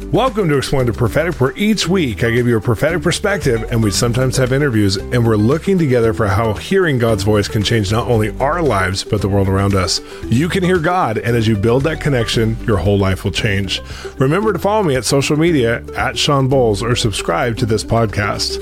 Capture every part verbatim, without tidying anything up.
Welcome to Exploring the Prophetic, where each week I give you a prophetic perspective, and we sometimes have interviews, and we're looking together for how hearing God's voice can change not only our lives, but the world around us. You can hear God, and as you build that connection, your whole life will change. Remember to follow me at social media, at Sean Bowles, or subscribe to this podcast.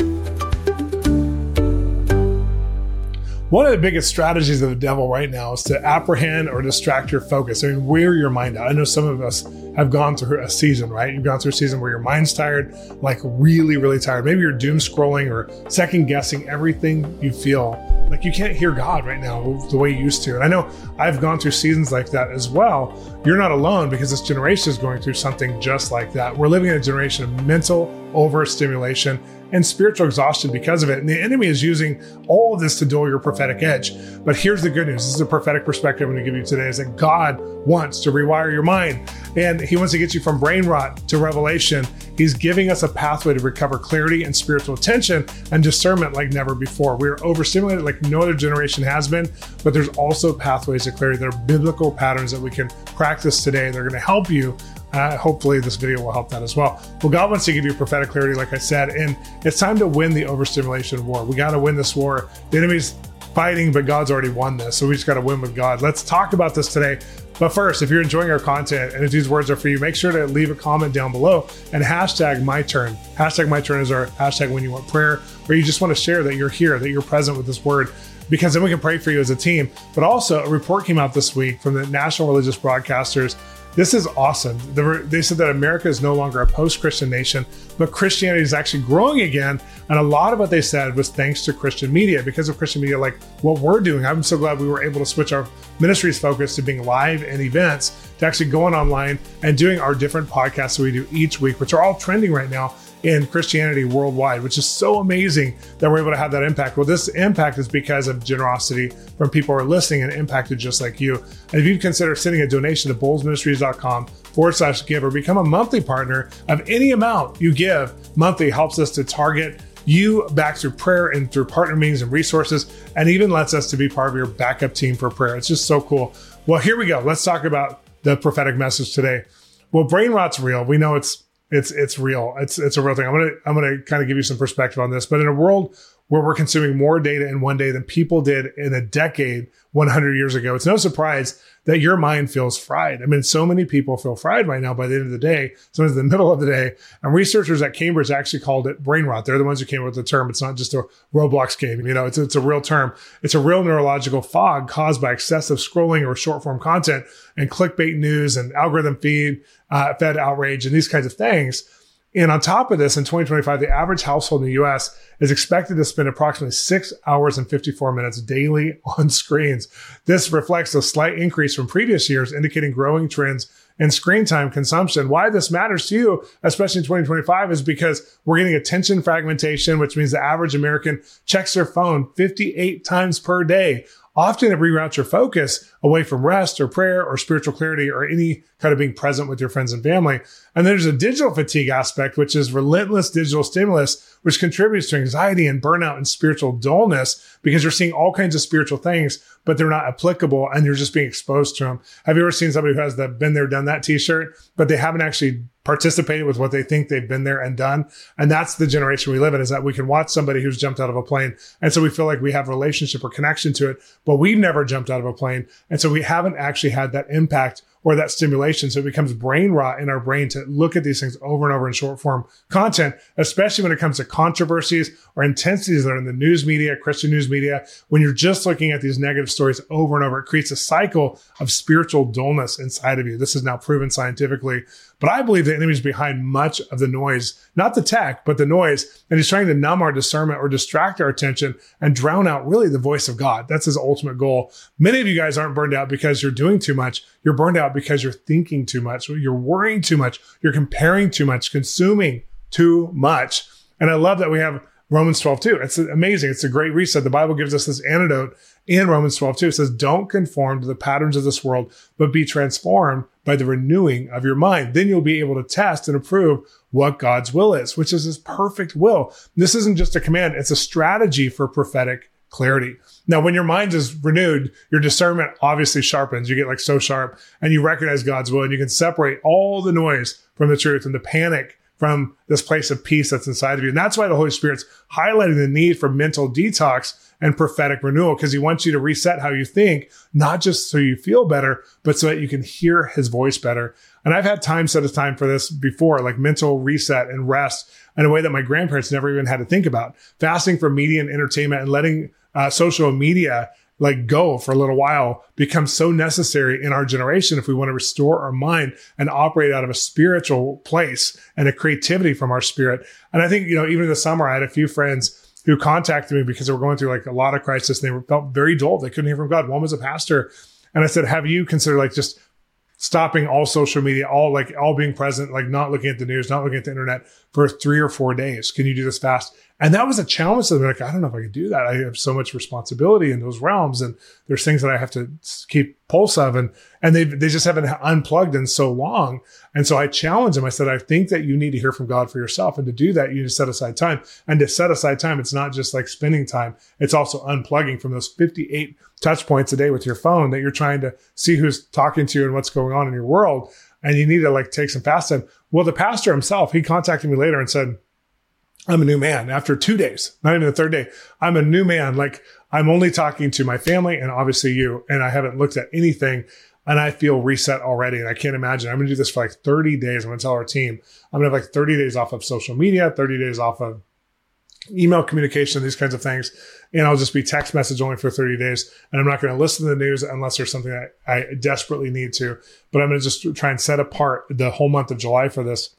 One of the biggest strategies of the devil right now is to apprehend or distract your focus. I mean, wear your mind out. I know some of us have gone through a season, right? You've gone through a season where your mind's tired, like really, really tired. Maybe you're doom scrolling or second guessing everything you feel. Like you can't hear God right now the way you used to. And I know I've gone through seasons like that as well. You're not alone because this generation is going through something just like that. We're living in a generation of mental overstimulation and spiritual exhaustion because of it. And the enemy is using all of this to dull your prophetic edge. But here's the good news. This is a prophetic perspective I'm going to give you today, is that God wants to rewire your mind. And he wants to get you from brain rot to revelation. He's giving us a pathway to recover clarity and spiritual attention and discernment like never before. We are overstimulated like no other generation has been, but there's also pathways to clarity. There are biblical patterns that we can practice today. They're going to help you. Uh, hopefully this video will help that as well. Well, God wants to give you prophetic clarity, like I said, and it's time to win the overstimulation war. We got to win this war. The enemy's fighting, but God's already won this. So we just got to win with God. Let's talk about this today. But first, if you're enjoying our content and if these words are for you, make sure to leave a comment down below and hashtag my turn. Hashtag my turn is our hashtag when you want prayer, or you just want to share that you're here, that you're present with this word, because then we can pray for you as a team. But also a report came out this week from the National Religious Broadcasters. This is awesome. They said that America is no longer a post-Christian nation, but Christianity is actually growing again. And a lot of what they said was thanks to Christian media, because of Christian media, like what we're doing. I'm so glad we were able to switch our ministry's focus to being live and events, to actually going online and doing our different podcasts that we do each week, which are all trending right now in Christianity worldwide, which is so amazing that we're able to have that impact. Well, this impact is because of generosity from people who are listening and impacted just like you. And if you consider sending a donation to bowlesministries.com forward slash give or become a monthly partner of any amount you give monthly, helps us to target you back through prayer and through partner meetings and resources, and even lets us to be part of your backup team for prayer. It's just so cool. Well, here we go. Let's talk about the prophetic message today. Well, brain rot's real. We know it's It's it's real. It's it's a real thing. I'm gonna I'm gonna kind of give you some perspective on this. But in a world where we're consuming more data in one day than people did in a decade, one hundred years ago, it's no surprise that your mind feels fried. I mean, so many people feel fried right now by the end of the day, sometimes in the middle of the day. And researchers at Cambridge actually called it brain rot. They're the ones who came up with the term. It's not just a Roblox game. You know, it's it's a real term. It's a real neurological fog caused by excessive scrolling or short form content and clickbait news and algorithm feed uh, fed outrage and these kinds of things. And on top of this, in twenty twenty-five, the average household in the U S is expected to spend approximately six hours and fifty-four minutes daily on screens. This reflects a slight increase from previous years, indicating growing trends in screen time consumption. Why this matters to you, especially in twenty twenty-five, is because we're getting attention fragmentation, which means the average American checks their phone fifty-eight times per day. Often it reroutes your focus away from rest or prayer or spiritual clarity or any kind of being present with your friends and family. And there's a digital fatigue aspect, which is relentless digital stimulus, which contributes to anxiety and burnout and spiritual dullness, because you're seeing all kinds of spiritual things, but they're not applicable and you're just being exposed to them. Have you ever seen somebody who has the been there, done that t-shirt, but they haven't actually participated with what they think they've been there and done? And that's the generation we live in, is that we can watch somebody who's jumped out of a plane. And so we feel like we have a relationship or connection to it, but we've never jumped out of a plane. And so we haven't actually had that impact or that stimulation. So it becomes brain rot in our brain to look at these things over and over in short form content, especially when it comes to controversies or intensities that are in the news media, Christian news media. When you're just looking at these negative stories over and over, it creates a cycle of spiritual dullness inside of you. This is now proven scientifically. But I believe the enemy is behind much of the noise, not the tech, but the noise. And he's trying to numb our discernment or distract our attention and drown out really the voice of God. That's his ultimate goal. Many of you guys aren't burned out because you're doing too much. You're burned out because you're thinking too much. You're worrying too much. You're comparing too much, consuming too much. And I love that we have Romans twelve two. It's amazing. It's a great reset. The Bible gives us this antidote in Romans twelve two. It says, don't conform to the patterns of this world, but be transformed by the renewing of your mind. Then you'll be able to test and approve what God's will is, which is his perfect will. This isn't just a command. It's a strategy for prophetic clarity. Now, when your mind is renewed, your discernment obviously sharpens. You get like so sharp and you recognize God's will and you can separate all the noise from the truth and the panic from this place of peace that's inside of you. And that's why the Holy Spirit's highlighting the need for mental detox and prophetic renewal, because he wants you to reset how you think, not just so you feel better, but so that you can hear his voice better. And I've had time set aside for this before, like mental reset and rest in a way that my grandparents never even had to think about. Fasting from media and entertainment and letting uh, social media like go for a little while becomes so necessary in our generation if we want to restore our mind and operate out of a spiritual place and a creativity from our spirit. And I think, you know, even this summer, I had a few friends who contacted me because they were going through like a lot of crisis and they felt very dull. They couldn't hear from God. One was a pastor. And I said, have you considered like just stopping all social media, all like all being present, like not looking at the news, not looking at the internet for three or four days? Can you do this fast? And that was a challenge to them. Like, I don't know if I could do that. I have so much responsibility in those realms. And there's things that I have to keep pulse of. And, and they they just haven't unplugged in so long. And so I challenged them. I said, I think that you need to hear from God for yourself. And to do that, you need to set aside time. And to set aside time, it's not just like spending time. It's also unplugging from those fifty-eight touch points a day with your phone that you're trying to see who's talking to you and what's going on in your world. And you need to like take some fast time. Well, the pastor himself, he contacted me later and said, I'm a new man after two days, not even the third day. I'm a new man. Like I'm only talking to my family and obviously you, and I haven't looked at anything and I feel reset already. And I can't imagine. I'm going to do this for like thirty days. I'm going to tell our team, I'm going to have like thirty days off of social media, thirty days off of email communication, these kinds of things. And I'll just be text message only for thirty days. And I'm not going to listen to the news unless there's something that I desperately need to, but I'm going to just try and set apart the whole month of July for this.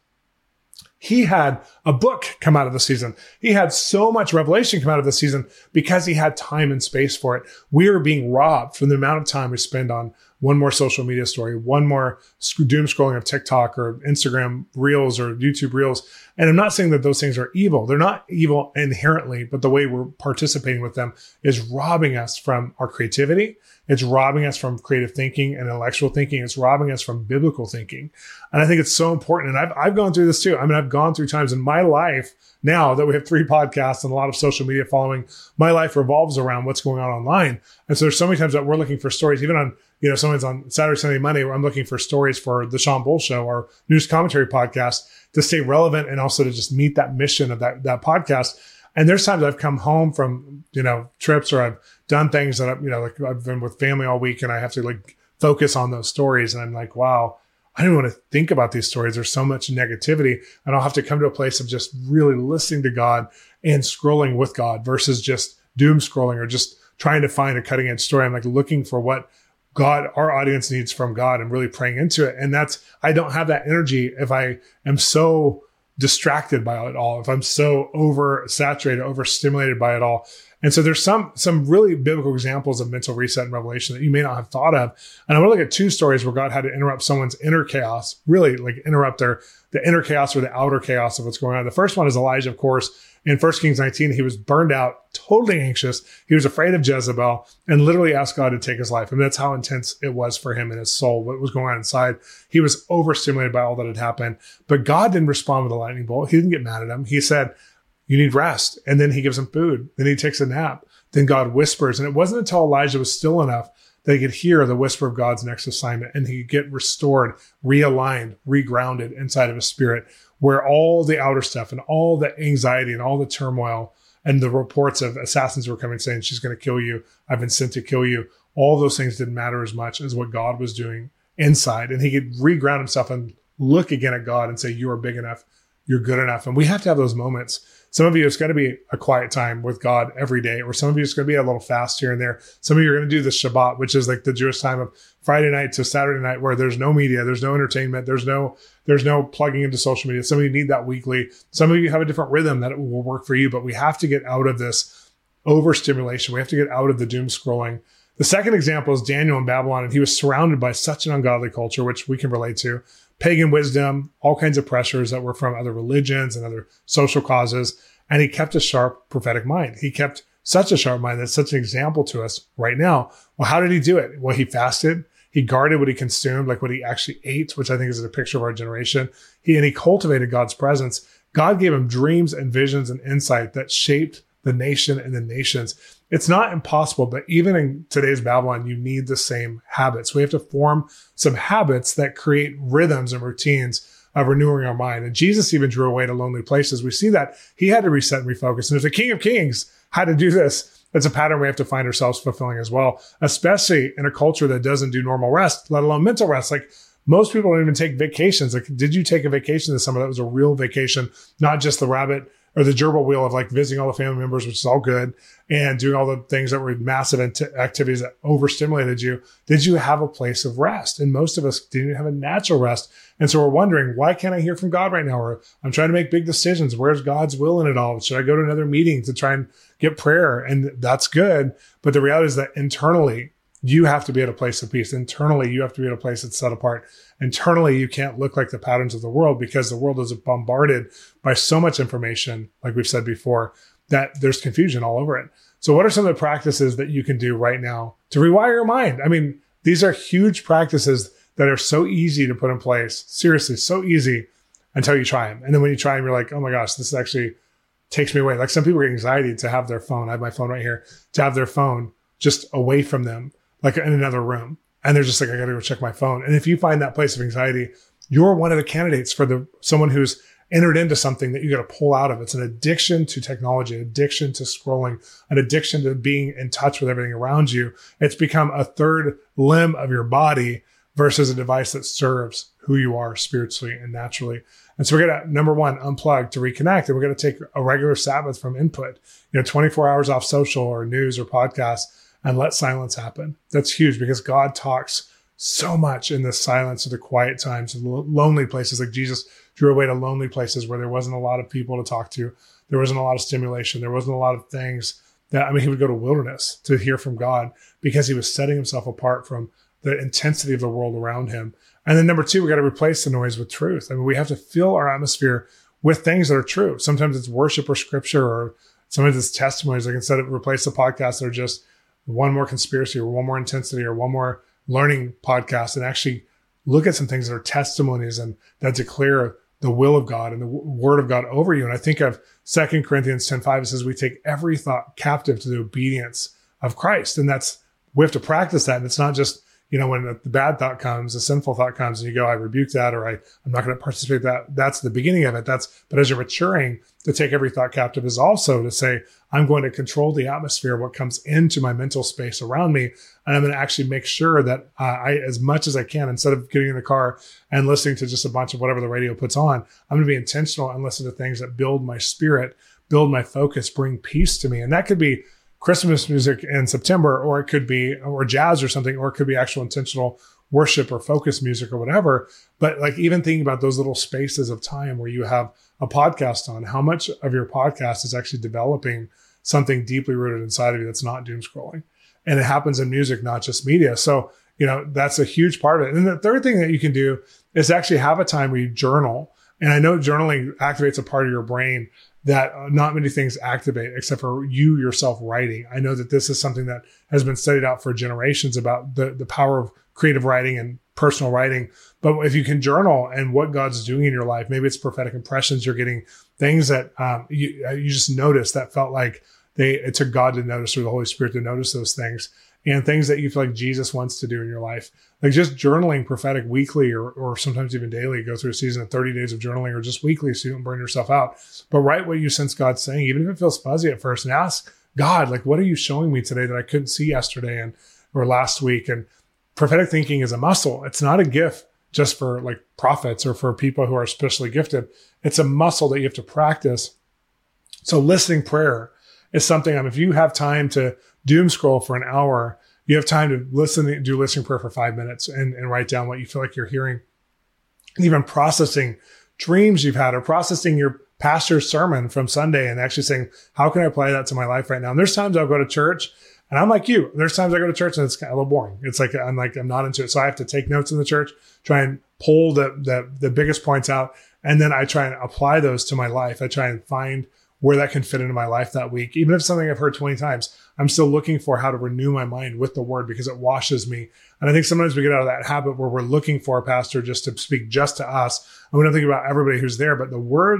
He had a book come out of the season. He had so much revelation come out of the season because he had time and space for it. We are being robbed from the amount of time we spend on one more social media story, one more doom scrolling of TikTok or Instagram Reels or YouTube Reels. And I'm not saying that those things are evil. They're not evil inherently, but the way we're participating with them is robbing us from our creativity. It's robbing us from creative thinking and intellectual thinking. It's robbing us from biblical thinking. And I think it's so important. And I've, I've gone through this too. I mean, I've gone through times in my life now that we have three podcasts and a lot of social media following. My life revolves around what's going on online. And so there's so many times that we're looking for stories, even on, you know, someone's on Saturday, Sunday, Monday, where I'm looking for stories for the Sean Bull Show or news commentary podcast to stay relevant and also to just meet that mission of that, that podcast. And there's times I've come home from, you know, trips or I've done things that, I've, you know, like I've been with family all week and I have to like focus on those stories. And I'm like, wow, I don't want to think about these stories. There's so much negativity. And I'll have to come to a place of just really listening to God and scrolling with God versus just doom scrolling or just trying to find a cutting edge story. I'm like looking for what God, our audience needs from God and really praying into it. And that's, I don't have that energy if I am so distracted by it all, if I'm so oversaturated, overstimulated by it all. And so there's some some really biblical examples of mental reset and revelation that you may not have thought of. And I want to look at two stories where God had to interrupt someone's inner chaos, really like interrupt their the inner chaos or the outer chaos of what's going on. The first one is Elijah, of course. In First Kings nineteen, he was burned out, totally anxious. He was afraid of Jezebel and literally asked God to take his life. I mean, that's how intense it was for him in his soul, what was going on inside. He was overstimulated by all that had happened. But God didn't respond with a lightning bolt. He didn't get mad at him. He said, you need rest. And then he gives him food. Then he takes a nap. Then God whispers. And it wasn't until Elijah was still enough that he could hear the whisper of God's next assignment and he could get restored, realigned, regrounded inside of his spirit, where all the outer stuff and all the anxiety and all the turmoil and the reports of assassins were coming saying, she's going to kill you. I've been sent to kill you. All those things didn't matter as much as what God was doing inside. And he could reground himself and look again at God and say, you are big enough. You're good enough. And we have to have those moments. Some of you, it's got to be a quiet time with God every day, or some of you, it's going to be a little fast here and there. Some of you are going to do the Shabbat, which is like the Jewish time of Friday night to Saturday night, where there's no media, there's no entertainment, there's no, there's no plugging into social media. Some of you need that weekly. Some of you have a different rhythm that will work for you, but we have to get out of this overstimulation. We have to get out of the doom scrolling. The second example is Daniel in Babylon, and he was surrounded by such an ungodly culture, which we can relate to. Pagan wisdom, all kinds of pressures that were from other religions and other social causes. And he kept a sharp prophetic mind. He kept such a sharp mind that's such an example to us right now. Well, how did he do it? Well, he fasted. He guarded what he consumed, like what he actually ate, which I think is a picture of our generation. He and he cultivated God's presence. God gave him dreams and visions and insight that shaped the nation and the nations. It's not impossible, but even in today's Babylon, you need the same habits. We have to form some habits that create rhythms and routines of renewing our mind. And Jesus even drew away to lonely places. We see that he had to reset and refocus. And if the King of Kings had to do this, it's a pattern we have to find ourselves fulfilling as well, especially in a culture that doesn't do normal rest, let alone mental rest. Like most people don't even take vacations. Like, did you take a vacation this summer that was a real vacation, not just the rabbit or the gerbil wheel of like visiting all the family members, which is all good, and doing all the things that were massive activities that overstimulated you? Did you have a place of rest? And most of us didn't have a natural rest. And so we're wondering, why can't I hear from God right now? Or I'm trying to make big decisions. Where's God's will in it all? Should I go to another meeting to try and get prayer? And that's good. But the reality is that internally, you have to be at a place of peace. Internally, you have to be at a place that's set apart. Internally, you can't look like the patterns of the world, because the world is bombarded by so much information, like we've said before, that there's confusion all over it. So what are some of the practices that you can do right now to rewire your mind? I mean, these are huge practices that are so easy to put in place. Seriously, so easy until you try them. And then when you try them, you're like, oh my gosh, this actually takes me away. Like some people get anxiety to have their phone. I have my phone right here, to have their phone just away from them, like in another room. And they're just like, I got to go check my phone. And if you find that place of anxiety, you're one of the candidates for the someone who's entered into something that you got to pull out of. It's an addiction to technology, an addiction to scrolling, an addiction to being in touch with everything around you. It's become a third limb of your body versus a device that serves who you are spiritually and naturally. And so we're going to, number one, unplug to reconnect. And we're going to take a regular Sabbath from input, you know, twenty-four hours off social or news or podcasts, and let silence happen. That's huge, because God talks so much in the silence of the quiet times and lonely places. Like Jesus drew away to lonely places where there wasn't a lot of people to talk to. There wasn't a lot of stimulation. There wasn't a lot of things that, I mean, he would go to wilderness to hear from God because he was setting himself apart from the intensity of the world around him. And then number two, we got to replace the noise with truth. I mean, we have to fill our atmosphere with things that are true. Sometimes it's worship or scripture, or sometimes it's testimonies. Like instead of replace the podcasts that are just one more conspiracy or one more intensity or one more learning podcast, and actually look at some things that are testimonies and that declare the will of God and the word of God over you. And I think of Second Corinthians ten five, it says we take every thought captive to the obedience of Christ. And that's, we have to practice that. And it's not just, you know, when the bad thought comes, the sinful thought comes, and you go, I rebuke that, or I, I'm not going to participate in that. That's the beginning of it. That's, but as you're maturing, to take every thought captive is also to say, I'm going to control the atmosphere, what comes into my mental space around me. And I'm going to actually make sure that uh, I, as much as I can, instead of getting in the car and listening to just a bunch of whatever the radio puts on, I'm going to be intentional and listen to things that build my spirit, build my focus, bring peace to me. And that could be Christmas music in September, or it could be, or jazz or something, or it could be actual intentional worship or focus music or whatever. But like even thinking about those little spaces of time where you have a podcast on, how much of your podcast is actually developing something deeply rooted inside of you that's not doom scrolling. And it happens in music, not just media. So, you know, that's a huge part of it. And the third thing that you can do is actually have a time where you journal. And I know journaling activates a part of your brain that not many things activate except for you yourself writing. I know that this is something that has been studied out for generations about the, the power of creative writing and personal writing. But if you can journal and what God's doing in your life, maybe it's prophetic impressions you're getting, things that um, you, you just noticed that felt like they it took God to notice, or the Holy Spirit to notice those things, and things that you feel like Jesus wants to do in your life. Like just journaling prophetic weekly, or or sometimes even daily. Go through a season of thirty days of journaling, or just weekly so you don't burn yourself out. But write what you sense God's saying, even if it feels fuzzy at first, and ask God, like, what are you showing me today that I couldn't see yesterday and or last week? And prophetic thinking is a muscle. It's not a gift just for like prophets or for people who are especially gifted. It's a muscle that you have to practice. So listening prayer is something, um, if you have time to doom scroll for an hour, you have time to listen, do listening prayer for five minutes and, and write down what you feel like you're hearing. Even processing dreams you've had, or processing your pastor's sermon from Sunday and actually saying, how can I apply that to my life right now? And there's times I'll go to church and I'm like you. There's times I go to church and it's kind of a little boring. It's like, I'm like, I'm not into it. So I have to take notes in the church, try and pull the, the, the biggest points out. And then I try and apply those to my life. I try and find where that can fit into my life that week. Even if it's something I've heard twenty times, I'm still looking for how to renew my mind with the word because it washes me. And I think sometimes we get out of that habit where we're looking for a pastor just to speak just to us. And we don't think about everybody who's there, but the word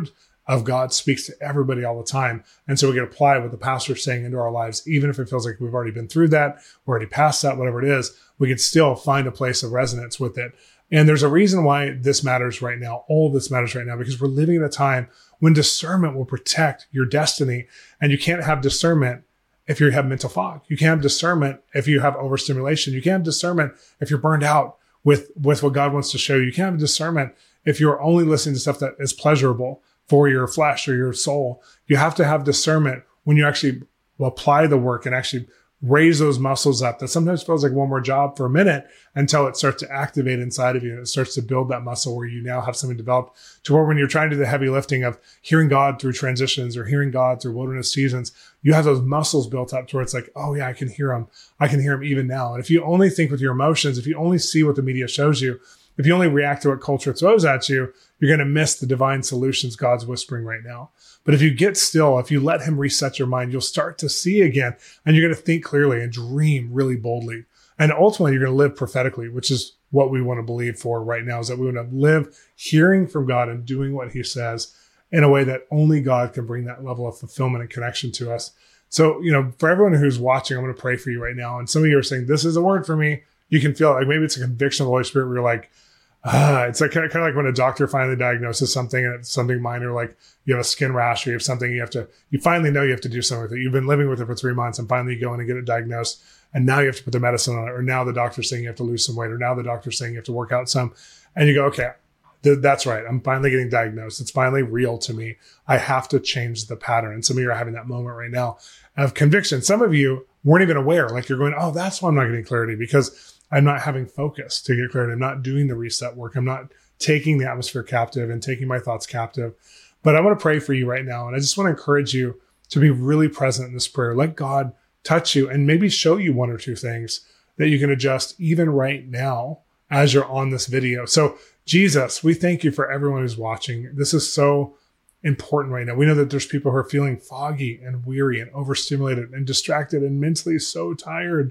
of God speaks to everybody all the time. And so we can apply what the pastor's saying into our lives, even if it feels like we've already been through that, we're already past that, whatever it is, we can still find a place of resonance with it. And there's a reason why this matters right now. All this matters right now, because we're living in a time when discernment will protect your destiny. And you can't have discernment if you have mental fog. You can't have discernment if you have overstimulation. You can't have discernment if you're burned out with, with what God wants to show you. You can't have discernment if you're only listening to stuff that is pleasurable for your flesh or your soul. You have to have discernment when you actually apply the work and actually raise those muscles up. That sometimes feels like one more job for a minute until it starts to activate inside of you and it starts to build that muscle where you now have something developed to where when you're trying to do the heavy lifting of hearing God through transitions or hearing God through wilderness seasons, you have those muscles built up to where it's like, oh yeah, I can hear him. I can hear him even now. And if you only think with your emotions, if you only see what the media shows you, if you only react to what culture throws at you, you're going to miss the divine solutions God's whispering right now. But if you get still, if you let him reset your mind, you'll start to see again, and you're going to think clearly and dream really boldly. And ultimately, you're going to live prophetically, which is what we want to believe for right now, is that we want to live hearing from God and doing what he says in a way that only God can bring that level of fulfillment and connection to us. So, you know, for everyone who's watching, I'm going to pray for you right now. And some of you are saying, this is a word for me. You can feel it. Like maybe it's a conviction of the Holy Spirit where you're like, ah, it's like kind of, kind of like when a doctor finally diagnoses something and it's something minor, like you have a skin rash or you have something you have to, you finally know you have to do something with it. You've been living with it for three months and finally you go in and get it diagnosed. And now you have to put the medicine on it. Or now the doctor's saying you have to lose some weight. Or now the doctor's saying you have to work out some. And you go, okay, th- that's right. I'm finally getting diagnosed. It's finally real to me. I have to change the pattern. And some of you are having that moment right now of conviction. Some of you weren't even aware. Like you're going, oh, that's why I'm not getting clarity, because I'm not having focus to get clarity. I'm not doing the reset work. I'm not taking the atmosphere captive and taking my thoughts captive. But I want to pray for you right now. And I just want to encourage you to be really present in this prayer. Let God touch you and maybe show you one or two things that you can adjust even right now as you're on this video. So Jesus, we thank you for everyone who's watching. This is so important right now. We know that there's people who are feeling foggy and weary and overstimulated and distracted and mentally so tired.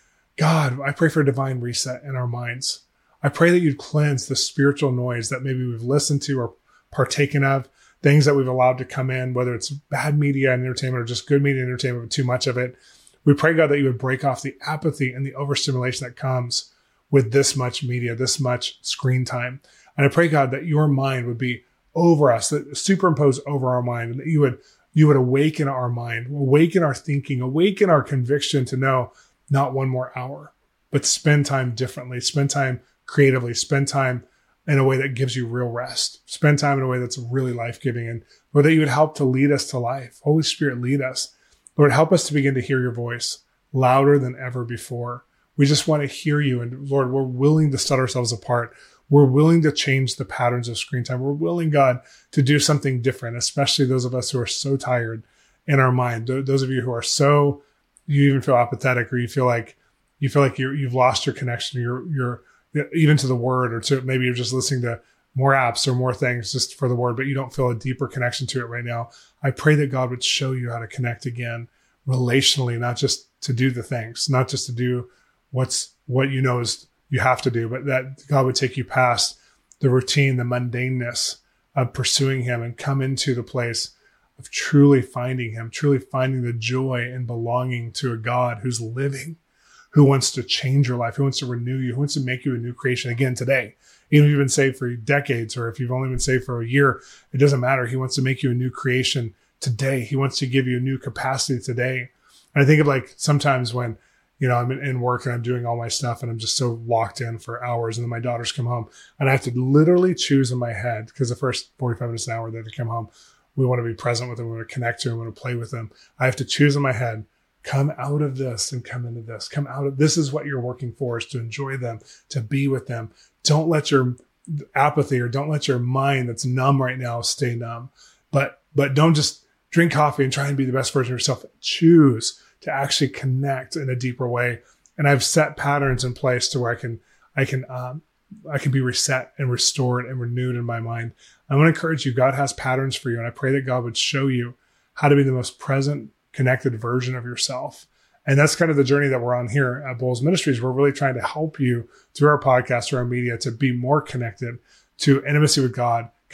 God, I pray for a divine reset in our minds. I pray that you'd cleanse the spiritual noise that maybe we've listened to or partaken of, things that we've allowed to come in, whether it's bad media and entertainment or just good media and entertainment, but too much of it. We pray, God, that you would break off the apathy and the overstimulation that comes with this much media, this much screen time. And I pray, God, that your mind would be over us, that superimpose over our mind, and that you would, you would awaken our mind, awaken our thinking, awaken our conviction to know not one more hour, but spend time differently, spend time creatively, spend time in a way that gives you real rest, spend time in a way that's really life-giving, and Lord, that you would help to lead us to life. Holy Spirit, lead us. Lord, help us to begin to hear your voice louder than ever before. We just want to hear you. And Lord, we're willing to set ourselves apart. We're willing to change the patterns of screen time. We're willing, God, to do something different, especially those of us who are so tired in our mind. Those of you who are so, you even feel apathetic, or you feel like you feel like you're, you've lost your connection. You're, you're even to the word, or to maybe you're just listening to more apps or more things just for the word, but you don't feel a deeper connection to it right now. I pray that God would show you how to connect again relationally, not just to do the things, not just to do what's what you know is you have to do, but that God would take you past the routine, the mundaneness of pursuing him and come into the place of truly finding him, truly finding the joy in belonging to a God who's living, who wants to change your life, who wants to renew you, who wants to make you a new creation again today. Even if you've been saved for decades, or if you've only been saved for a year, it doesn't matter. He wants to make you a new creation today. He wants to give you a new capacity today. And I think of like sometimes when, you know, I'm in work and I'm doing all my stuff and I'm just so locked in for hours, and then my daughters come home and I have to literally choose in my head, because the first forty-five minutes, an hour that they come home, we want to be present with them, we want to connect to them, we want to play with them. I have to choose in my head, come out of this and come into this. Come out of this is what you're working for, is to enjoy them, to be with them. Don't let your apathy, or don't let your mind that's numb right now stay numb. But but don't just drink coffee and try and be the best version of yourself. Choose to actually connect in a deeper way. And I've set patterns in place to where I can I can um, I can be reset and restored and renewed in my mind. I want to encourage you. God has patterns for you, and I pray that God would show you how to be the most present, connected version of yourself. And that's kind of the journey that we're on here at Bolz Ministries. We're really trying to help you through our podcast or our media to be more connected to intimacy with God,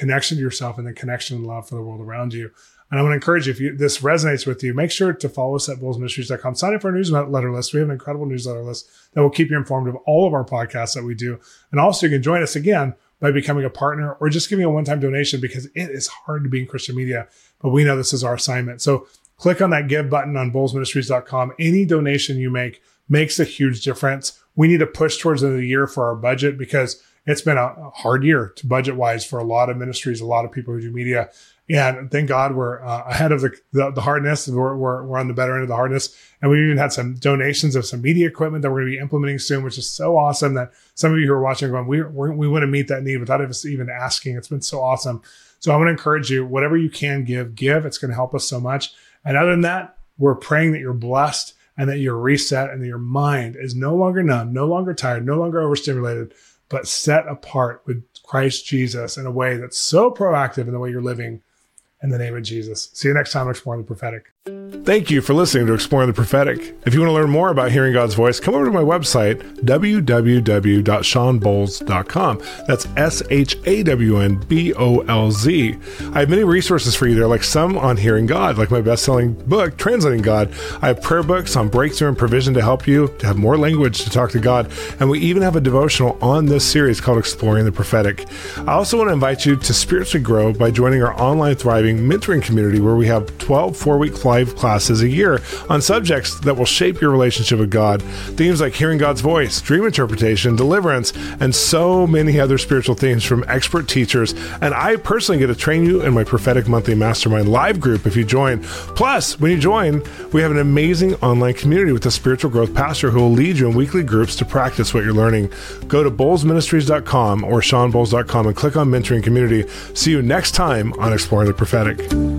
connection to yourself, and then connection and love for the world around you. And I want to encourage you, if you, this resonates with you, make sure to follow us at bulls ministries dot com. Sign up for our newsletter list. We have an incredible newsletter list that will keep you informed of all of our podcasts that we do. And also you can join us again by becoming a partner or just giving a one-time donation, because it is hard to be in Christian media, but we know this is our assignment. So click on that give button on bulls ministries dot com. Any donation you make makes a huge difference. We need to push towards the end of the year for our budget, because it's been a hard year to budget wise for a lot of ministries, a lot of people who do media. And thank God we're uh, ahead of the, the, the hardness. We're, we're, we're on the better end of the hardness. And we even had some donations of some media equipment that we're going to be implementing soon, which is so awesome that some of you who are watching are going, we, we, we want to meet that need without us even asking. It's been so awesome. So I want to encourage you, whatever you can give, give. It's going to help us so much. And other than that, we're praying that you're blessed and that you're reset and that your mind is no longer numb, no longer tired, no longer overstimulated, but set apart with Christ Jesus in a way that's so proactive in the way you're living. In the name of Jesus. See you next time on Exploring the Prophetic. Thank you for listening to Exploring the Prophetic. If you want to learn more about hearing God's voice, come over to my website, w w w dot sean bolz dot com. That's S H A W N B O L Z. I have many resources for you there, like some on hearing God, like my best-selling book, Translating God. I have prayer books on breakthrough and provision to help you to have more language to talk to God. And we even have a devotional on this series called Exploring the Prophetic. I also want to invite you to spiritually grow by joining our online thriving mentoring community, where we have twelve four-week live classes a year on subjects that will shape your relationship with God. Themes like hearing God's voice, dream interpretation, deliverance, and so many other spiritual themes from expert teachers. And I personally get to train you in my Prophetic Monthly Mastermind live group if you join. Plus, when you join, we have an amazing online community with a spiritual growth pastor who will lead you in weekly groups to practice what you're learning. Go to bulls ministries dot com or sean bolz dot com and click on Mentoring Community. See you next time on Exploring the Prophetic.